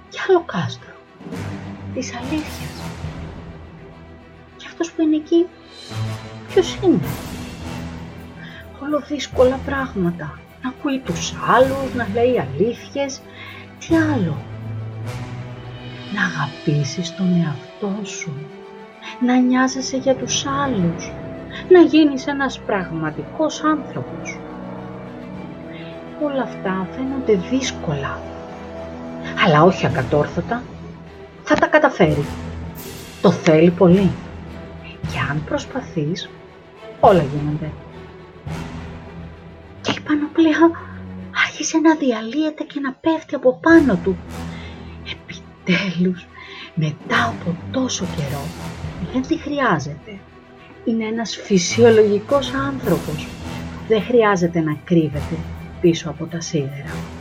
Κι άλλο κάστρο της αλήθειας. Και αυτός που είναι εκεί, ποιος είναι? Όλο δύσκολα πράγματα. Να ακούει τους άλλους, να λέει αλήθειες. Τι άλλο? Να αγαπήσεις τον εαυτό σου. Να νοιάζεσαι για τους άλλους. Να γίνεις ένας πραγματικός άνθρωπος. Όλα αυτά φαίνονται δύσκολα. Αλλά όχι ακατόρθωτα. Θα τα καταφέρει. Το θέλει πολύ. Και αν προσπαθείς, όλα γίνονται. Και η πανοπλία άρχισε να διαλύεται και να πέφτει από πάνω του. Επιτέλους, μετά από τόσο καιρό, δεν τη χρειάζεται. Είναι ένας φυσιολογικός άνθρωπος που δεν χρειάζεται να κρύβεται πίσω από τα σίδερα.